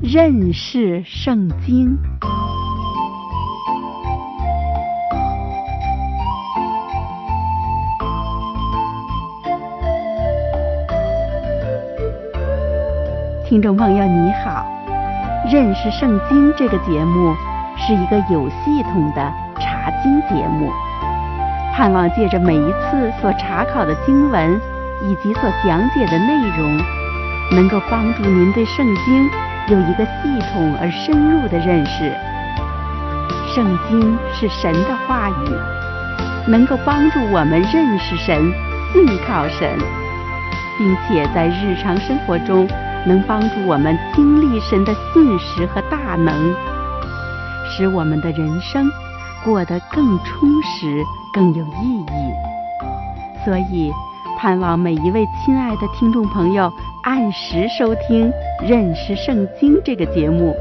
认识圣经。听众朋友你好，认识圣经这个节目是一个有系统的查经节目，盼望借着每一次所查考的经文以及所讲解的内容，能够帮助您对圣经有一个系统而深入的认识。圣经是神的话语，能够帮助我们认识神、信靠神，并且在日常生活中能帮助我们经历神的信实和大能，使我们的人生过得更充实、更有意义。所以盼望每一位亲爱的听众朋友按时收听《认识圣经》这个节目。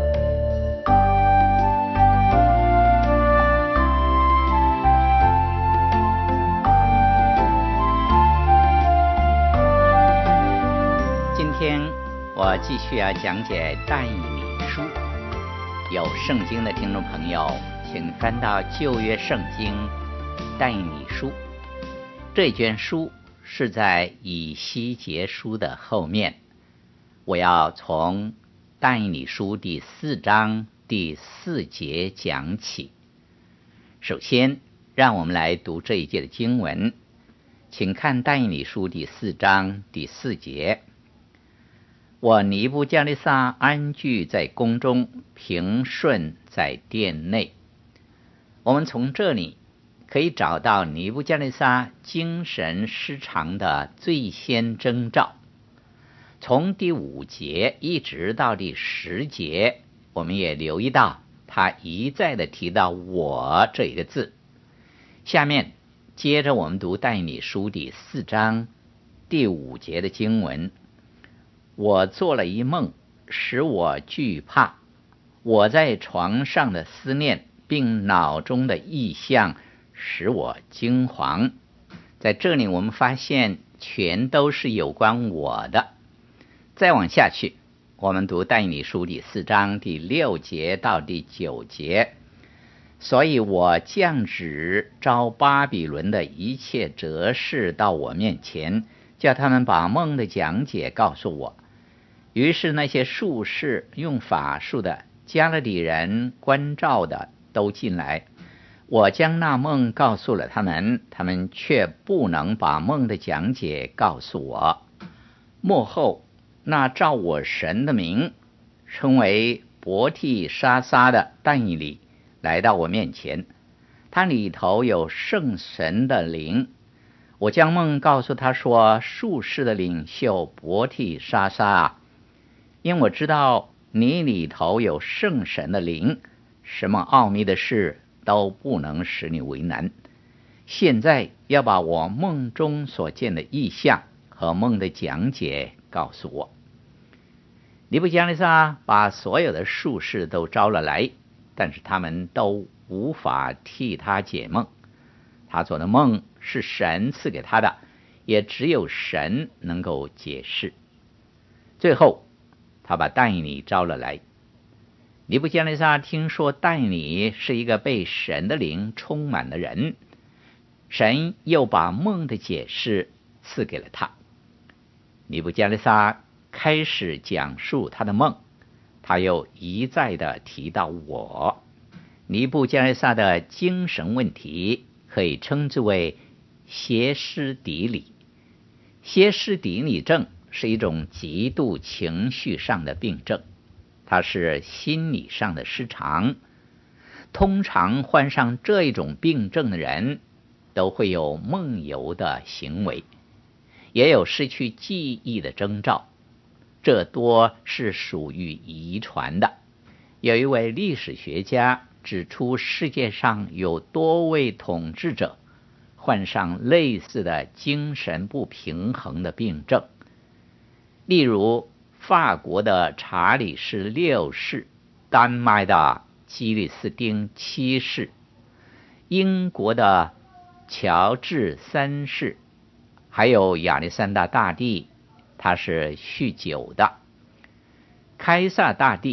今天我继续要讲解但以理书。有圣经的听众朋友，请翻到旧约圣经但以理书。这卷书是在以西结书的后面。我要从但以理书第4章第4节讲起。首先让我们来读这一节的经文，请看但以理书第4章第4节。我尼布加利撒安居在宫中，平顺在殿内。我们从这里可以找到尼布加利撒精神失常的最先征兆。从第5节一直到第10节，我们也留意到他一再的提到我这一个字。下面接着我们读但以理书第4章第5节的经文。我做了一梦，使我惧怕，我在床上的思念并脑中的意象使我惊惶。在这里我们发现全都是有关我的。再往下去，我们读但以理书第4章第6节到第9节。所以我降旨召巴比伦的一切哲士到我面前，叫他们把梦的讲解告诉我。于是那些术士、用法术的、加勒底人、观照的都进来，我将那梦告诉了他们，他们却不能把梦的讲解告诉我。末后那照我神的名称为伯替沙撒的但以理来到我面前，他里头有圣神的灵。我将梦告诉他说，术士的领袖伯替沙撒啊，因我知道你里头有圣神的灵，什么奥秘的事都不能使你为难。现在要把我梦中所见的异象和梦的讲解告诉我。尼布加利撒把所有的术士都招了来，但是他们都无法替他解梦。他做的梦是神赐给他的，也只有神能够解释。最后他把但以理招了来。尼布加利撒听说但以理是一个被神的灵充满的人，神又把梦的解释赐给了他。尼布加利撒开始讲述他的梦，他又一再的提到我。尼布加利撒的精神问题可以称之为歇斯底里。歇斯底里症是一种极度情绪上的病症，它是心理上的失常。通常患上这一种病症的人都会有梦游的行为，也有失去记忆的征兆，这多是属于遗传的。有一位历史学家指出，世界上有多位统治者患上类似的精神不平衡的病症。例如法国的查理士6世，丹麦的基里斯丁7世，英国的乔治3世，还有亚历山大大帝，他是酗酒的。开撒大帝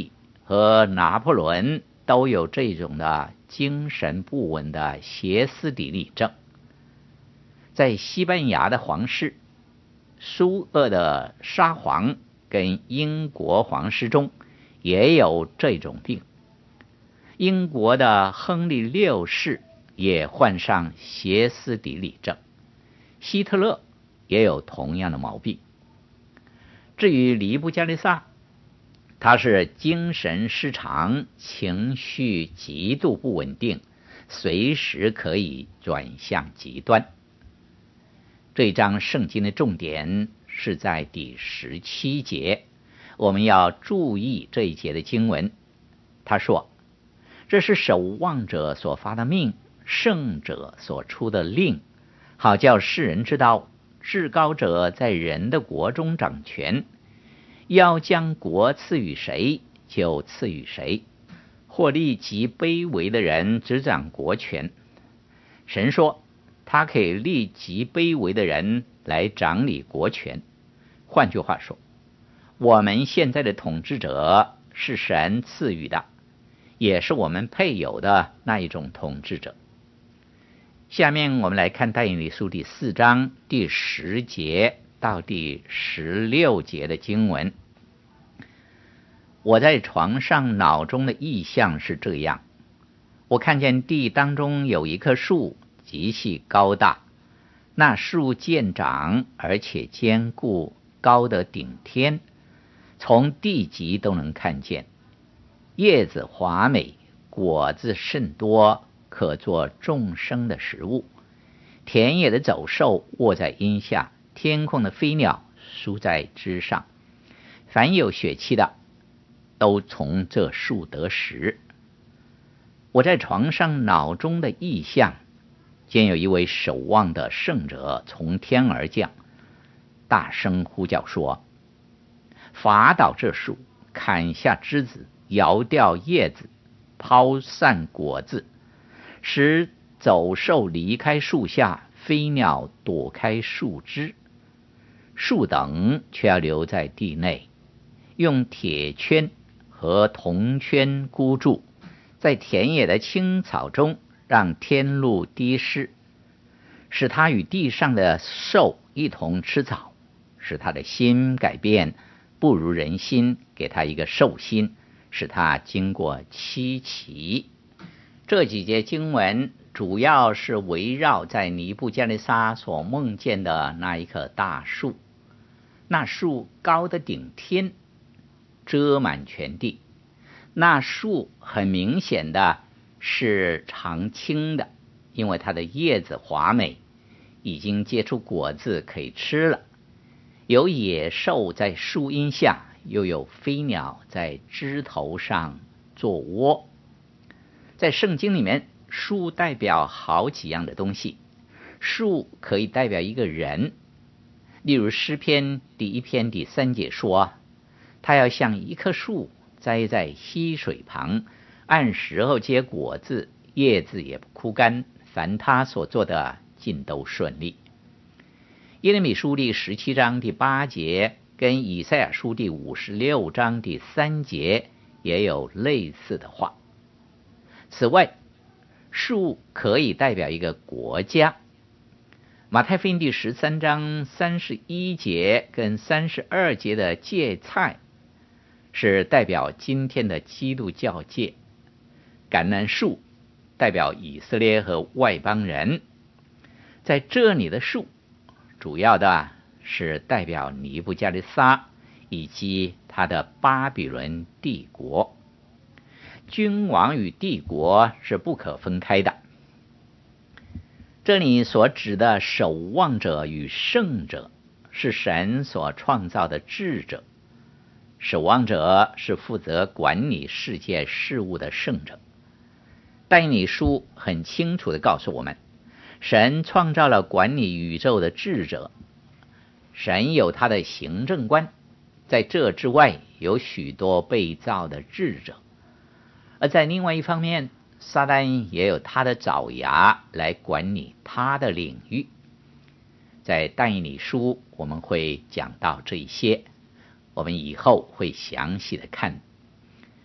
和拿破仑都有这种的精神不稳的歇斯底里症。在西班牙的皇室，苏俄的沙皇跟英国皇室中也有这种病。英国的亨利六世也患上歇斯底里症，希特勒也有同样的毛病。至于尼布加利撒，他是精神失常，情绪极度不稳定，随时可以转向极端。这章圣经的重点是在第17节，我们要注意这一节的经文。他说，这是守望者所发的命，圣者所出的令，好叫世人知道至高者在人的国中掌权，要将国赐予谁就赐予谁，或立极卑微的人执掌国权。神说他可以立极卑微的人来掌理国权。换句话说，我们现在的统治者是神赐予的，也是我们配有的那一种统治者。下面我们来看但以理书第4章第10节到第16节的经文。我在床上脑中的意象是这样，我看见地当中有一棵树，极其高大，那树渐长，而且坚固，高得顶天，从地极都能看见，叶子华美，果子甚多，可做众生的食物。田野的走兽卧在荫下，天空的飞鸟舒在枝上，凡有血气的都从这树得食。我在床上脑中的意象，见有一位守望的圣者从天而降，大声呼叫说，伐倒这树，砍下枝子，摇掉叶子，抛散果子，使走兽离开树下，飞鸟躲开树枝，树等却要留在地内，用铁圈和铜圈箍住，在田野的青草中让天露滴湿，使他与地上的兽一同吃草，使他的心改变，不如人心，给他一个兽心，使他经过七期。这几节经文主要是围绕在尼布加利撒所梦见的那一棵大树，那树高的顶天，遮满全地。那树很明显的是常青的，因为它的叶子华美，已经结出果子可以吃了。有野兽在树荫下，又有飞鸟在枝头上做窝。在圣经里面，树代表好几样的东西。树可以代表一个人，例如诗篇第1篇第3节说，他要像一棵树栽在溪水旁，按时候结果子，叶子也不枯干，凡他所做的尽都顺利。耶利米书第17章第8节跟以赛亚书第56章第3节也有类似的话。此外，树可以代表一个国家。马太福音第13章31节跟32节的芥菜是代表今天的基督教界，橄榄树代表以色列和外邦人。在这里的树主要的是代表尼布加利撒以及他的巴比伦帝国。君王与帝国是不可分开的。这里所指的守望者与圣者是神所创造的智者，守望者是负责管理世界事物的圣者。但以理书很清楚地告诉我们，神创造了管理宇宙的智者，神有他的行政官，在这之外有许多被造的智者。而在另外一方面，撒旦也有他的爪牙来管理他的领域。在但以理书我们会讲到这一些，我们以后会详细的看。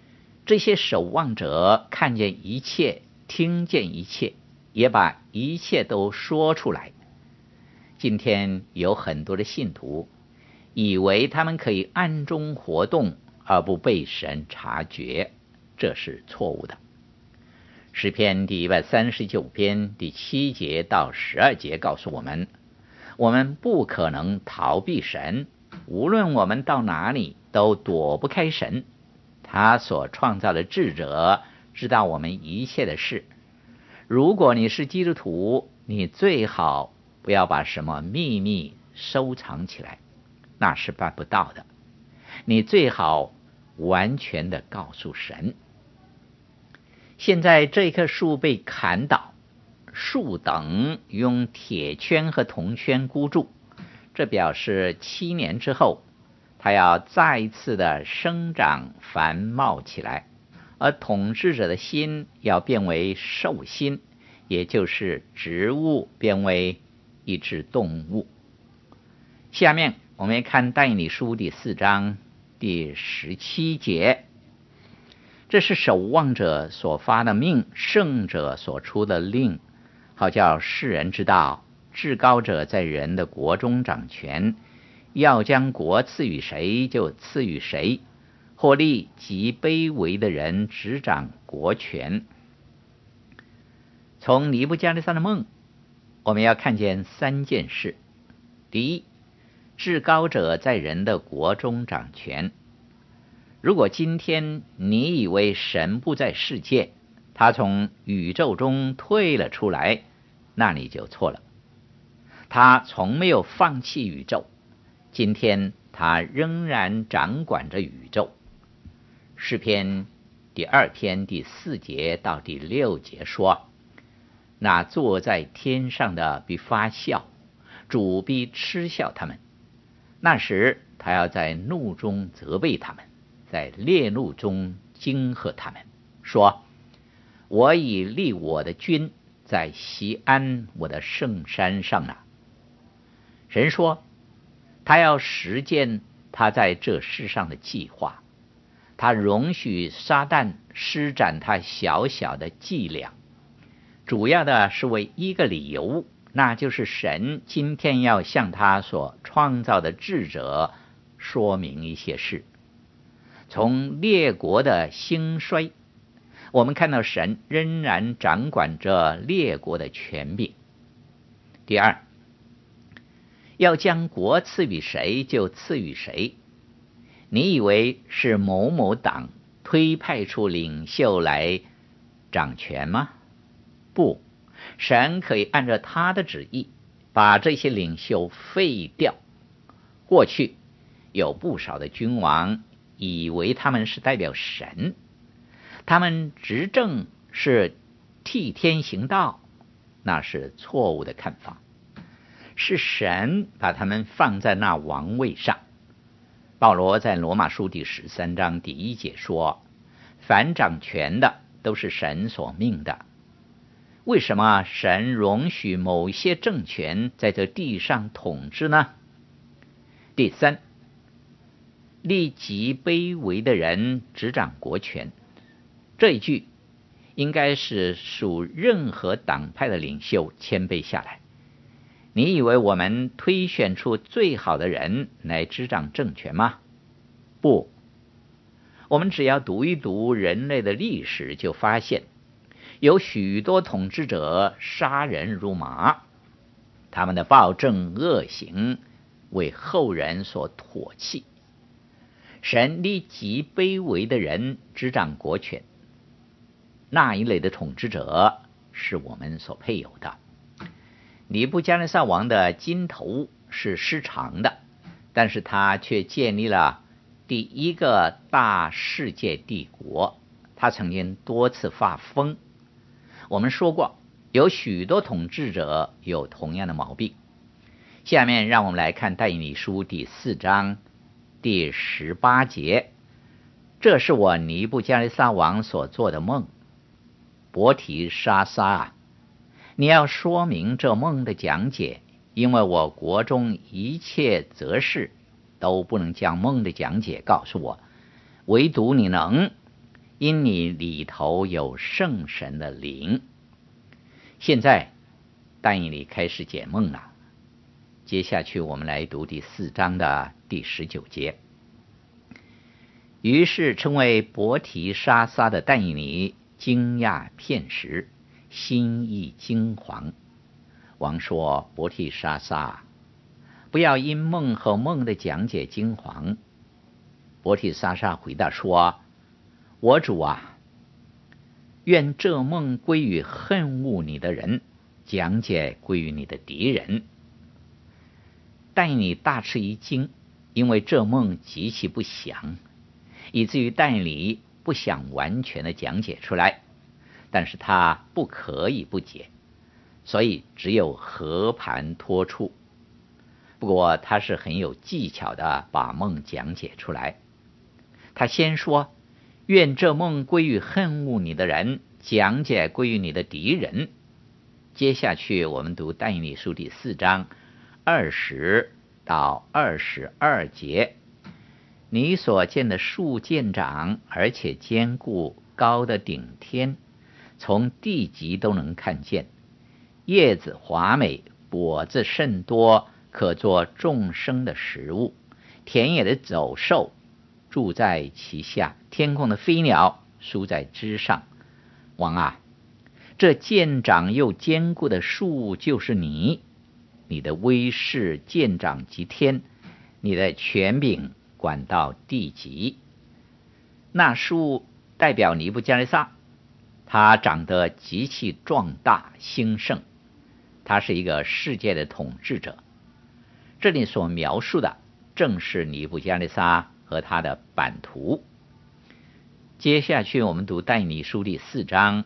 这些守望者看见一切，听见一切，也把一切都说出来。今天有很多的信徒以为他们可以暗中活动而不被神察觉，这是错误的。诗篇第139篇第7节到12节告诉我们，我们不可能逃避神，无论我们到哪里都躲不开神。他所创造的智者知道我们一切的事。如果你是基督徒，你最好不要把什么秘密收藏起来，那是办不到的。你最好完全的告诉神。现在这棵树被砍倒，树等用铁圈和铜圈箍住，这表示7年之后它要再一次的生长繁茂起来，而统治者的心要变为兽心，也就是植物变为一只动物。下面我们看但以理书第4章第17节，这是守望者所发的命，圣者所出的令，好叫世人知道至高者在人的国中掌权，要将国赐予谁就赐予谁，或立极卑微的人执掌国权。从尼布加利撒的梦，我们要看见3件事。第一，至高者在人的国中掌权。如果今天你以为神不在世界，他从宇宙中退了出来，那你就错了。他从没有放弃宇宙，今天他仍然掌管着宇宙。诗篇第2篇第4节到第6节说，那坐在天上的必发笑，主必嗤笑他们。那时他要在怒中责备他们，在烈怒中惊吓他们，说，我已立我的君在锡安我的圣山上了。神说，他要实践他在这世上的计划，他容许撒旦施展他小小的伎俩，主要的是为一个理由，那就是神今天要向他所创造的智者说明一些事。从列国的兴衰，我们看到神仍然掌管着列国的权柄。第二，要将国赐予谁就赐予谁。你以为是某某党推派出领袖来掌权吗？不，神可以按照他的旨意把这些领袖废掉。过去有不少的君王以为他们是代表神，他们执政是替天行道，那是错误的看法。是神把他们放在那王位上。保罗在罗马书第13章第1节说，凡掌权的都是神所命的。为什么神容许某些政权在这地上统治呢？第三，立极卑微的人执掌国权。这一句应该是属任何党派的领袖谦卑下来。你以为我们推选出最好的人来执掌政权吗？不，我们只要读一读人类的历史，就发现有许多统治者杀人如麻，他们的暴政恶行为后人所唾弃。神立极卑微的人执掌国权，那一类的统治者是我们所配有的。尼布加利撒王的金头是失常的，但是他却建立了第一个大世界帝国。他曾经多次发疯。我们说过，有许多统治者有同样的毛病。下面让我们来看但以理书第4章第18节，这是我尼布加利撒王所做的梦。伯提沙撒啊，你要说明这梦的讲解，因为我国中一切则事都不能将梦的讲解告诉我，唯独你能， 因你里头有圣神的灵。现在但以理开始解梦了。接下去我们来读第4章的第19节。于是称为伯提沙撒的但以理惊讶片时，心意惊惶。王说：伯提沙撒，不要因梦和梦的讲解惊惶。伯提沙撒回答说：我主啊，愿这梦归于恨恶你的人，讲解归于你的敌人。但以理大吃一惊，因为这梦极其不详，以至于但以理不想完全的讲解出来，但是他不可以不解，所以只有和盘托出。不过他是很有技巧的把梦讲解出来。他先说：愿这梦归于恨恶你的人，讲解归于你的敌人。接下去我们读但以理书第4章20到22节。你所见的树见长，而且坚固，高的顶天，从地极都能看见，叶子华美，果子甚多，可作众生的食物。田野的走兽住在其下，天空的飞鸟舒在枝上。王啊，这渐长又坚固的树就是你，你的威势渐长及天，你的权柄管到地极。那树代表尼布加利撒，他长得极其壮大兴盛，他是一个世界的统治者。这里所描述的正是尼布加利撒和他的版图。接下去我们读但以理书第4章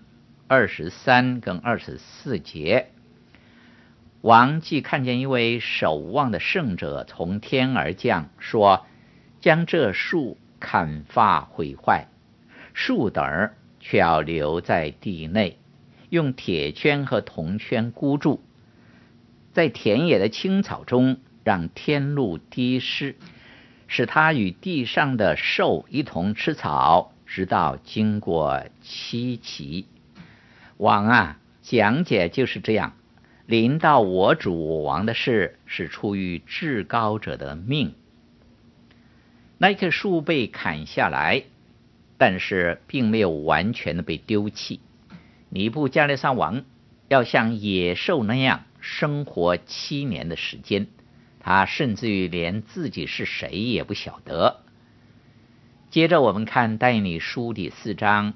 23跟24节。王既看见一位守望的圣者从天而降，说：将这树砍伐毁坏，树等却要留在地内，用铁圈和铜圈箍住，在田野的青草中让天露滴湿，使它与地上的兽一同吃草，直到经过7期。王啊，讲解就是这样。临到我主我王的事，是出于至高者的命。那棵树被砍下来，但是并没有完全的被丢弃。尼布加利撒王要像野兽那样生活7年的时间，他甚至于连自己是谁也不晓得。接着我们看但以理书第4章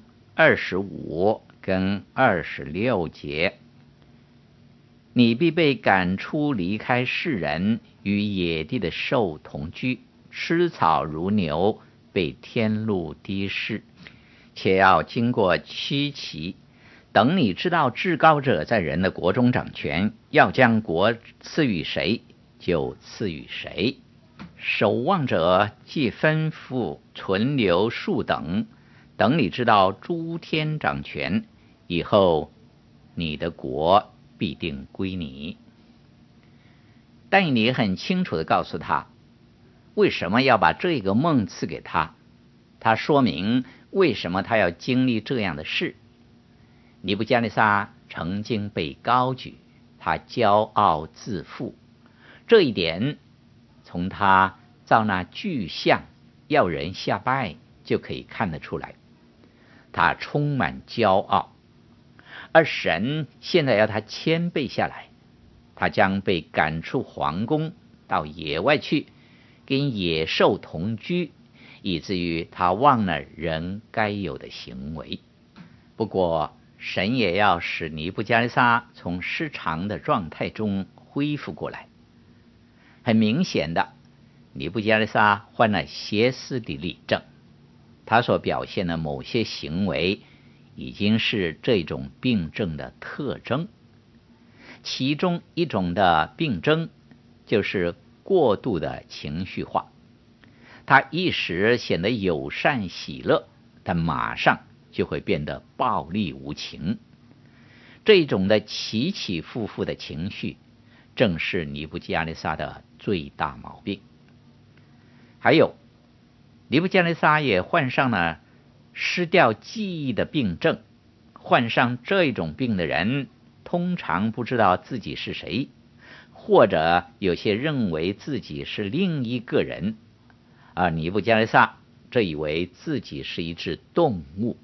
25跟26节。你必被赶出，离开世人，与野地的兽同居，吃草如牛，被天露滴湿，且要经过7期。等你知道至高者在人的国中掌权，要将国赐予谁，就赐予谁。守望者既吩咐存留数等，等你知道诸天掌权以后，你的国必定归你。但以理很清楚地告诉他，为什么要把这个梦赐给他，他说明为什么他要经历这样的事。尼布加利撒曾经被高举，他骄傲自负，这一点从他造那巨像要人下拜就可以看得出来。他充满骄傲，而神现在要他谦卑下来，他将被赶出皇宫，到野外去，跟野兽同居，以至于他忘了人该有的行为。不过神也要使尼布加利撒从失常的状态中恢复过来。很明显的，尼布加利撒患了歇斯底里症，他所表现的某些行为已经是这种病症的特征。其中一种的病症就是过度的情绪化，他一时显得友善喜乐，但马上就会变得暴力无情。这种的起起伏伏的情绪正是尼布加利撒的最大毛病。还有，尼布加利撒也患上了失掉记忆的病症，患上这种病的人通常不知道自己是谁，或者有些认为自己是另一个人，而尼布加利撒这以为自己是一只动物。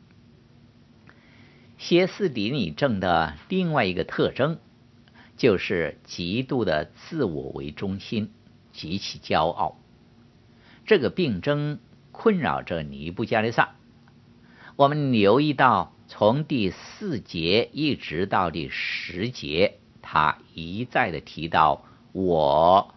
歇斯底里症的另外一个特征就是极度的自我为中心，极其骄傲。这个病症困扰着尼布加利撒。我们留意到从第4节一直到第10节，他一再的提到我。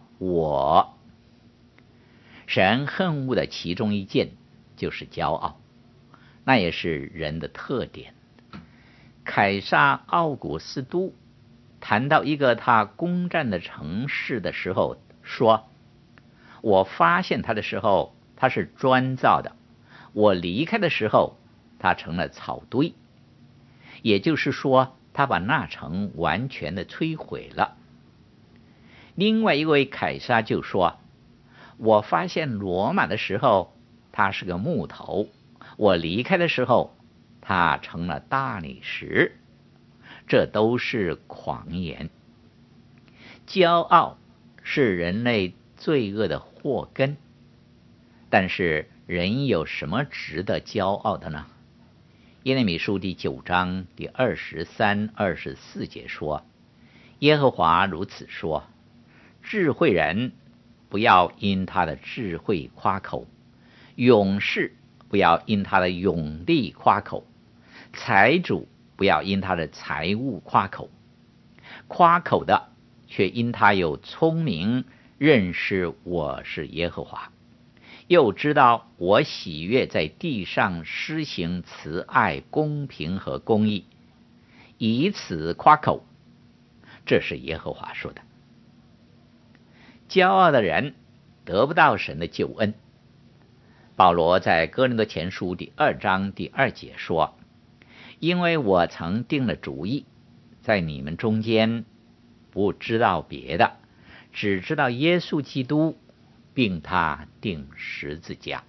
神恨恶的其中一件就是骄傲，那也是人的特点。凯撒奥古斯都谈到一个他攻占的城市的时候说，我发现他的时候他是砖造的，我离开的时候他成了草堆，也就是说他把那城完全的摧毁了。另外一位凯撒就说，我发现罗马的时候他是个木头，我离开的时候他成了大理石。这都是狂言。骄傲是人类罪恶的祸根，但是人有什么值得骄傲的呢？耶利米书第9章第23、24节说，耶和华如此说，智慧人不要因他的智慧夸口，勇士不要因他的勇力夸口，财主不要因他的财物夸口，夸口的却因他有聪明，认识我是耶和华，又知道我喜悦在地上施行慈爱、公平和公义，以此夸口。这是耶和华说的。骄傲的人得不到神的救恩。保罗在哥林多前书第2章第2节说，因为我曾定了主意，在你们中间不知道别的，只知道耶稣基督，并他钉十字架。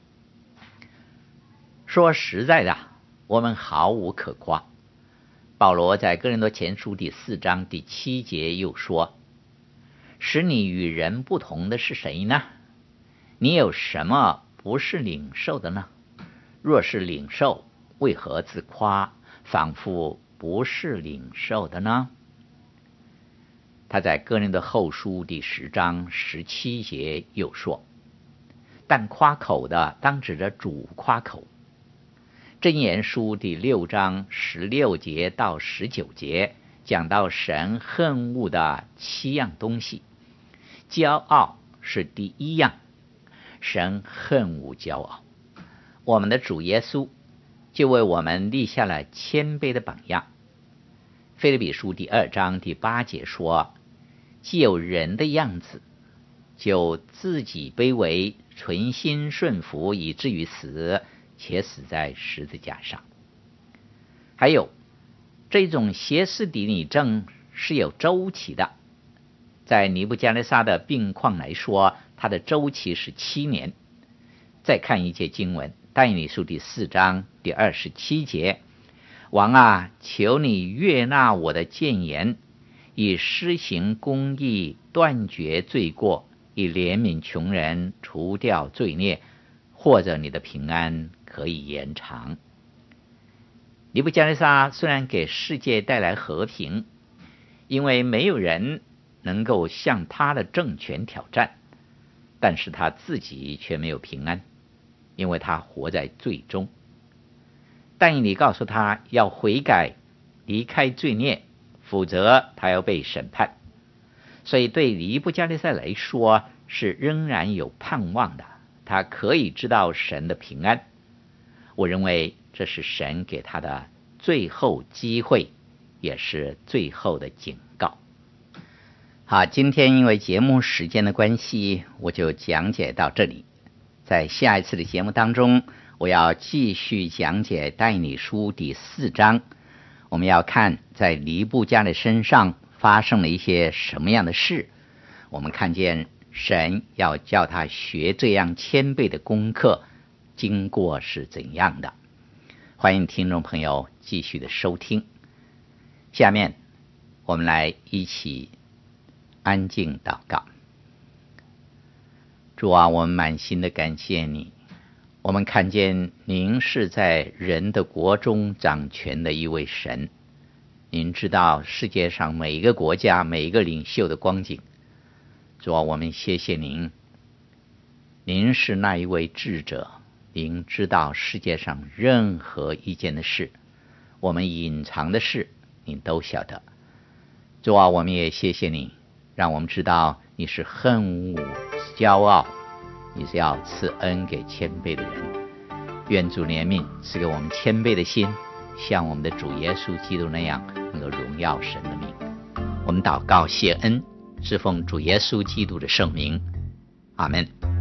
说实在的，我们毫无可夸。保罗在哥林多前书第4章第7节又说，使你与人不同的是谁呢？你有什么不是领受的呢？若是领受，为何自夸，仿佛不是领受的呢？他在哥林多后书第10章17节又说，但夸口的当指着主夸口。箴言书第6章16节到19节讲到神恨恶的7样东西，骄傲是第1样，神恨恶骄傲。我们的主耶稣就为我们立下了谦卑的榜样。腓立比书第2章第8节说，既有人的样子，就自己卑微，存心顺服，以至于死，且死在十字架上。还有，这种歇斯底里症是有周期的。在尼布加利撒的病况来说，它的周期是7年。再看一节经文，但以理书第4章第27节，王啊，求你悦纳我的谏言，以施行公义，断绝罪过，以怜悯穷人，除掉罪孽，或者你的平安可以延长。尼布加利撒虽然给世界带来和平，因为没有人能够向他的政权挑战，但是他自己却没有平安，因为他活在罪中。但以理告诉他要悔改，离开罪孽，否则他要被审判。所以对尼布加利撒来说是仍然有盼望的，他可以知道神的平安。我认为这是神给他的最后机会，也是最后的警告。好，今天因为节目时间的关系，我就讲解到这里。在下一次的节目当中，我要继续讲解但以理书第4章，我们要看在尼布加的身上发生了一些什么样的事。我们看见神要叫他学这样谦卑的功课，经过是怎样的。 欢迎听众朋友继续的收听。下面我们来一起安静祷告。主啊，我们满心的感谢你，我们看见您是在人的国中掌权的一位神，您知道世界上每一个国家每一个领袖的光景。主啊，我们谢谢您，您是那一位智者，您知道世界上任何一件的事，我们隐藏的事您都晓得。主啊，我们也谢谢你，让我们知道你是恨恶骄傲，你是要赐恩给谦卑的人。愿主怜悯赐给我们谦卑的心，像我们的主耶稣基督那样，能够荣耀神的名。我们祷告谢恩，是奉主耶稣基督的圣名，阿们。